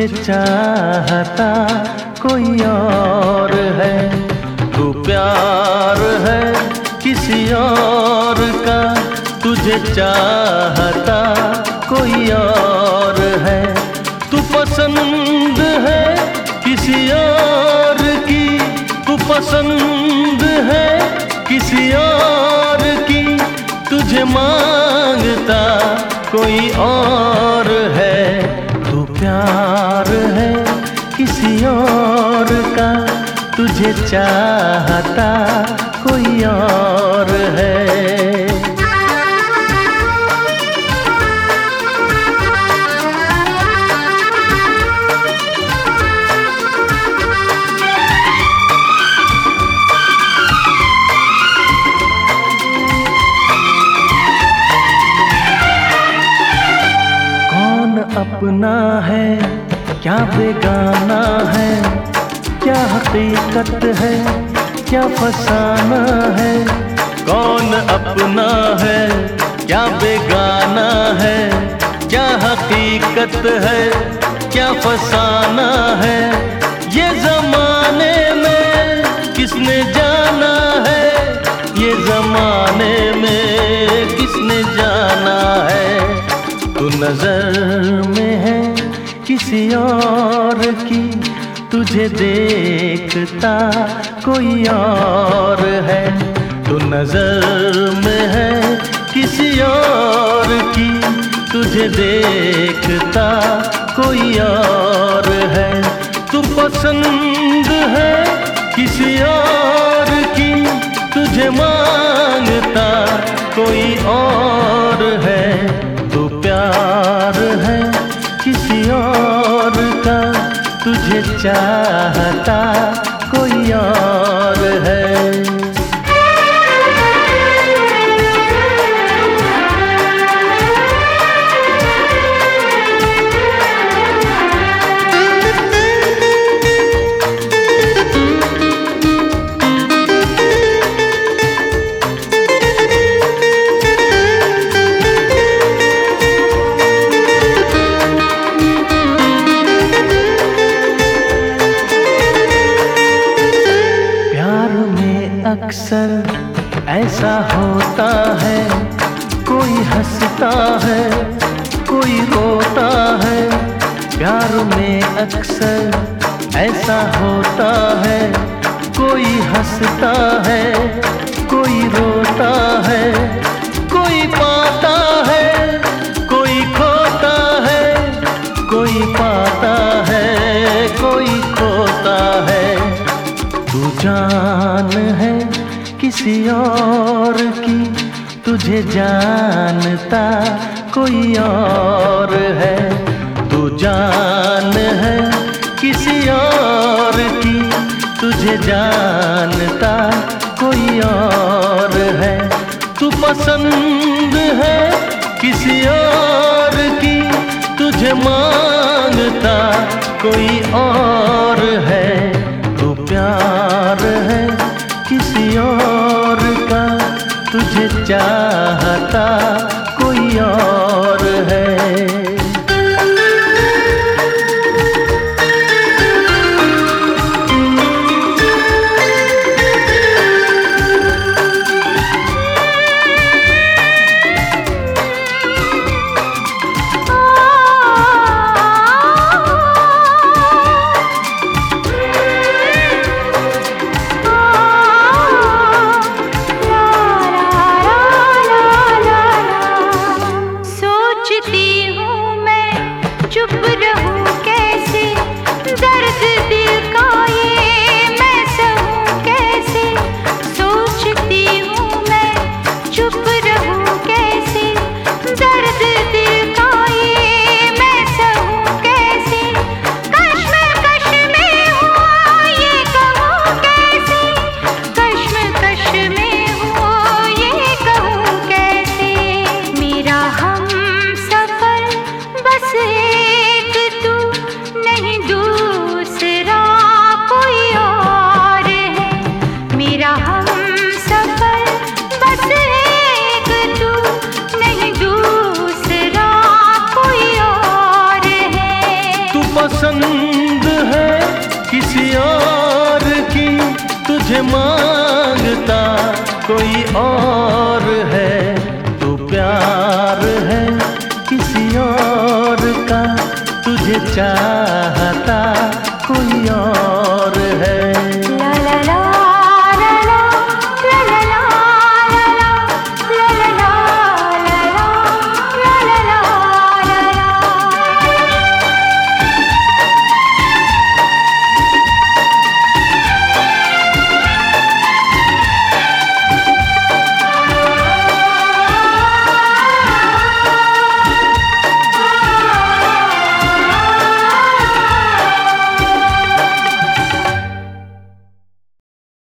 तुझे चाहता कोई और है। तू प्यार है किसी और का, तुझे चाहता कोई और है। तू पसंद है किसी और की, तू पसंद है किसी और की, तुझे मांगता कोई और है। तू प्यार है किसी और का, तुझे चाहता कोई और है। अपना है क्या बेगाना है, क्या हकीकत है क्या फसाना है। कौन अपना है क्या बेगाना है, क्या हकीकत है क्या फसाना है। ये जमाने में किसने जाना है, ये जमाने में किसने जाना है। तू नजर में है किसी और की, तुझे देखता कोई और है। तू नजर में है किसी और की, तुझे देखता कोई और है। तू पसंद है किसी और की, तुझे मांगता कोई और है। तू प्यार है किसी और का, तुझे चाहता कोई और है। अक्सर ऐसा होता है, कोई हंसता है कोई रोता है। प्यार में अक्सर ऐसा होता है, कोई हंसता है कोई रोता है। कोई पाता है कोई खोता है, कोई पाता है कोई खोता है। तू जान है किसी और की, तुझे जानता कोई और है। तू जान है किसी और की, तुझे जानता कोई और है। तू पसंद है किसी और की, तुझे मांगता कोई और है। तू प्यार है किसी और का, तुझे चाहता कोई और है। किसी और की तुझे मांगता कोई और है, तू प्यार है किसी और का, तुझे चाहता कोई और